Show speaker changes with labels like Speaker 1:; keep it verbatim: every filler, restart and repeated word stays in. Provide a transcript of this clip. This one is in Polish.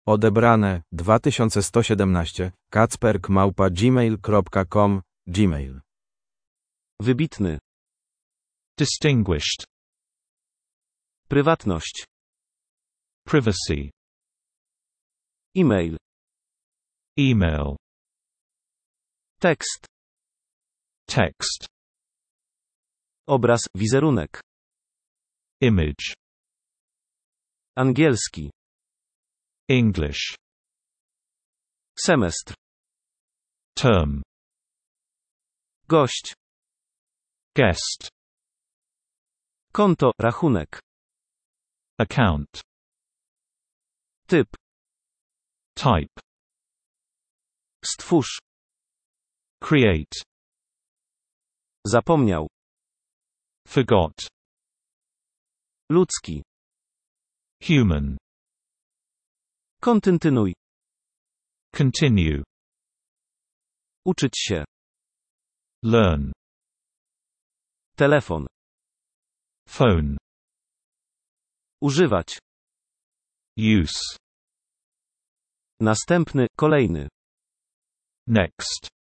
Speaker 1: Odebrane dwa tysiące sto siedemnaście kacperk małpa gmail kropka com Gmail.
Speaker 2: Wybitny.
Speaker 3: Distinguished.
Speaker 2: Prywatność.
Speaker 3: Privacy.
Speaker 2: E-mail.
Speaker 3: Email.
Speaker 2: Tekst.
Speaker 3: Text.
Speaker 2: Obraz, wizerunek.
Speaker 3: Image.
Speaker 2: Angielski.
Speaker 3: English.
Speaker 2: Semestr.
Speaker 3: Term.
Speaker 2: Gość.
Speaker 3: Guest.
Speaker 2: Konto, rachunek.
Speaker 3: Account.
Speaker 2: Typ.
Speaker 3: Type.
Speaker 2: Stwórz.
Speaker 3: Create.
Speaker 2: Zapomniał.
Speaker 3: Forgot.
Speaker 2: Ludzki.
Speaker 3: Human.
Speaker 2: Kontynuuj.
Speaker 3: Continue.
Speaker 2: Uczyć się.
Speaker 3: Learn.
Speaker 2: Telefon.
Speaker 3: Phone.
Speaker 2: Używać.
Speaker 3: Use.
Speaker 2: Następny, kolejny.
Speaker 3: Next.